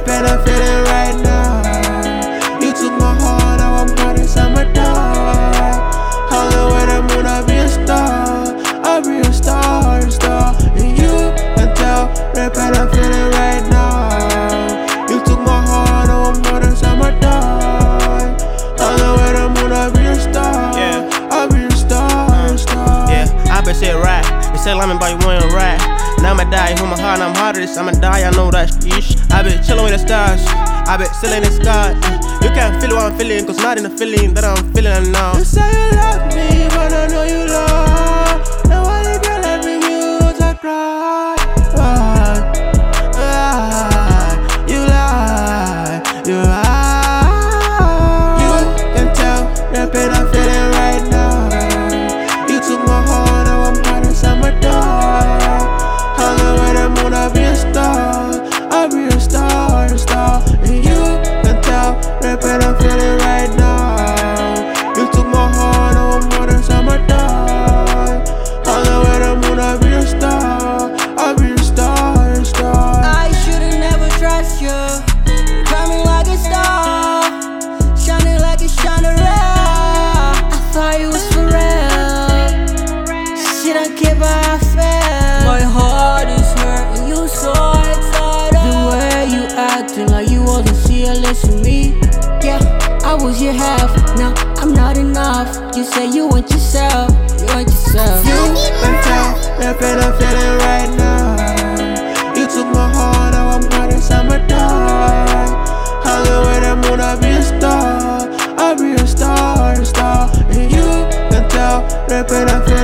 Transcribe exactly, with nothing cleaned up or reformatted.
rapping, I'm feeling right now. You took my heart, now I'm caught inside my door. Hanging with the moon, I'll be a star. I'll be a star, a star. And you can tell, rapping, I'm feeling right now. You took my heart, now I'm caught inside my door. Hanging with the moon, I'll be a star. Yeah. I'll be a star, a star. Yeah, I been said right. They say lemon, but you ain't right. Now I'ma die, who my heart, I'm harder this. I'ma die, I know that ish. I been chillin' with the stars. I been sailing the sky. You can't feel what I'm feeling, cause not in the feeling that I'm feeling now. You say you love me, but I know you love. Nobody can let me use a cry. Lie, lie, you lie, you lie. You can tell, rapping, I'm feeling right now. You took my heart, now I'm caught inside my door. Hanging with the moon, I'll be a star. I'll be a star, a star. And you can tell, rapping, I'm feeling right now. You took my heart, now I'm caught inside my door. Hanging with the moon, I'll be a star. I'll be a star, a star. I should've never trust you. Climbing like a star, shining like a chandelier. I thought you was for real. She don't care how I feel. My heart is hurting, you so excited. The way you acting like you wasn't serious with me. Yeah, I was your half, now I'm not enough. You say you want yourself, you want yourself. You can tell, rapping, I'm feeling right now. You took my heart, now I'm caught inside my door. Hanging with the moon, I'll be a star. I'll be a star, a star. And you can tell, rapping, I'm feeling